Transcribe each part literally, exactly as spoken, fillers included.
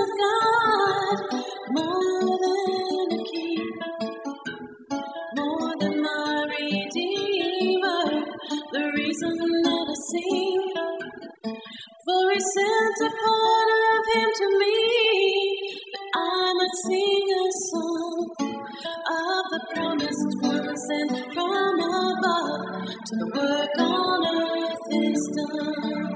of God, more than a king, more than my Redeemer, the reason that I sing. For He sent a part of Him to me, that I might sing a song of the promised one sent from above, till the work on earth is done.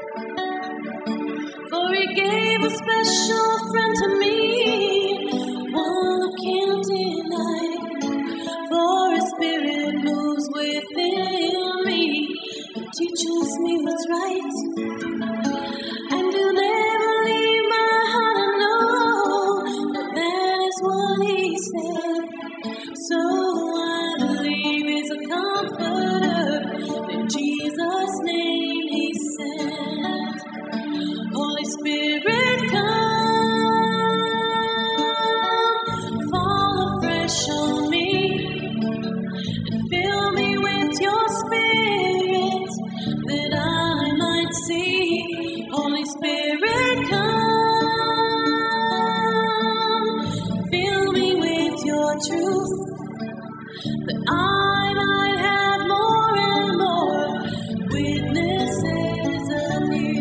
For He gave a special friend to me, one who can't deny, for His Spirit moves within me, and teaches me what's right. And He'll never leave my heart alone, and that is what He said. So I believe He's a comforter, in Jesus' name He sent. Holy Spirit, come, fall afresh on me, and fill me with Your Spirit, that I might see. Holy Spirit, come, fill me with Your truth, that I might have more and more witnesses of You.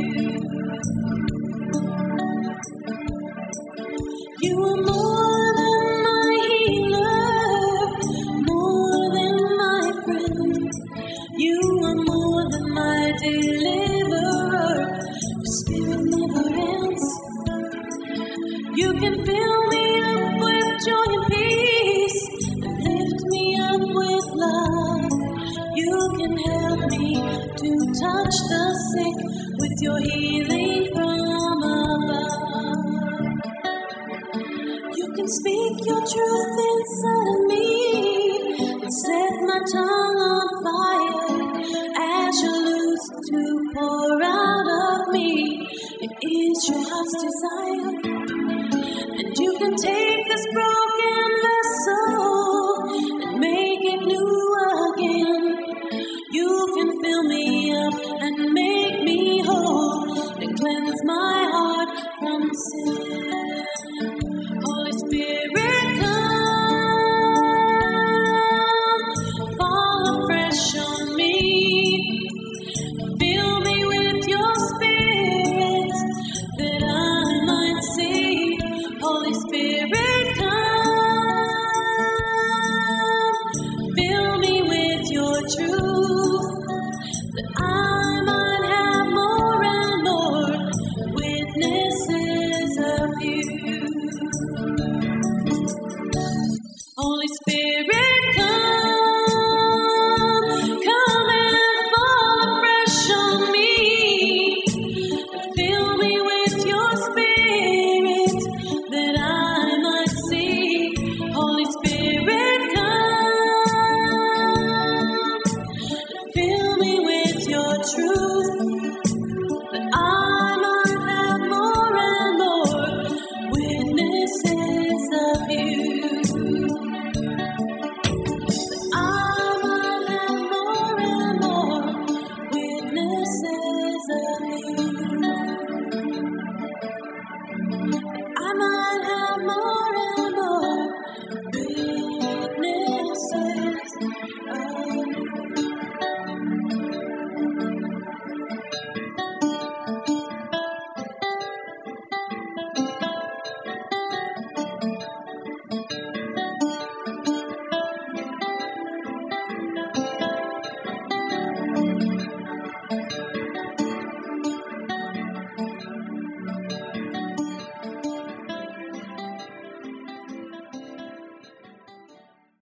You are more than my healer, more than my friend. You are more than my deliverer. Your Spirit never ends. You can fill me up with joy and peace, and lift me up with love. You can help me to touch the sick with Your healing from above. You can speak Your truth inside of me, and set my tongue on fire, as You loose to pour out of me. It is Your heart's desire. And You can take this broken vessel and make it new again. You can fill me up and make me whole, and cleanse my heart from sin. Holy Spirit, come, fall afresh on me, fill me with Your Spirit, that I might see. Holy Spirit, come, fill me with Your truth, that I might have more and more witnesses of You. Holy Spirit, come, come and fall afresh on me, and fill me with Your Spirit, that I might see. Holy Spirit, come, fill me with Your truth, that I might have more and more witnesses of You. That I might have more and more witnesses of You. I might have more